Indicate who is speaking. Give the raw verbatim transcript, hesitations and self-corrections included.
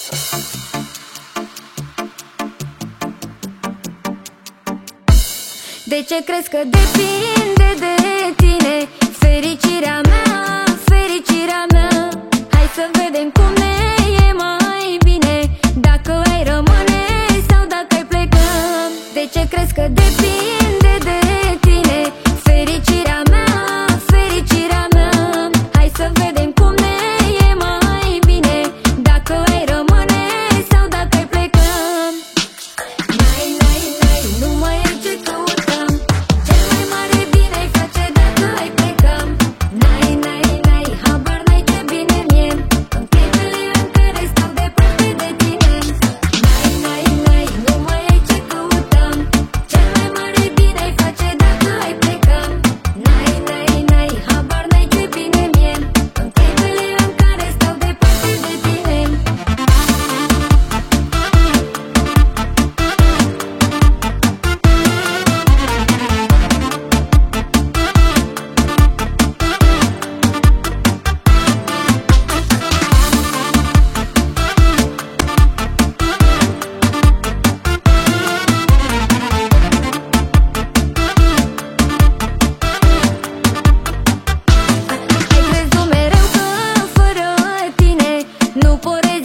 Speaker 1: De ce crezi că depinde de tine fericirea mea, fericirea mea? Hai să vedem cum ne e mai bine, dacă ai rămâne sau dacă ai pleca. De ce crezi că depinde de tine fericirea mea, fericirea mea? Hai să vedem cum ne e mai bine, dacă ai rămâne sau dacă ai pleca. N-ai, n-ai, n-ai, nu mai ai ce căutam, cel mai mare bine ai face dacă ai pleca. N-ai, n-ai, n-ai, habar n-ai ce bine mie în clipele în care stau departe de tine. N-ai, n-ai, n-ai, nu mai ai ce căutam, cel mai mare bine ai face dacă ai pleca. N-ai, n-ai, n-ai, habar n-ai ce bine mie în clipele în care stau departe de tine. Ai crezut mereu că fără tine nu pot